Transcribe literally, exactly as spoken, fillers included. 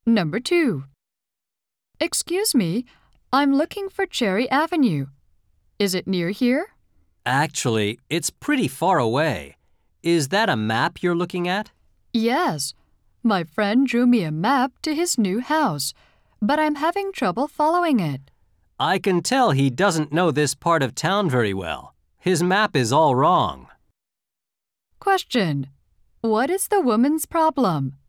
Number two. Excuse me, I'm looking for Cherry Avenue. Is it near here? Actually, it's pretty far away. Is that a map you're looking at? Yes. My friend drew me a map to his new house, but I'm having trouble following it. I can tell he doesn't know this part of town very well. His map is all wrong. Question. What is the woman's problem?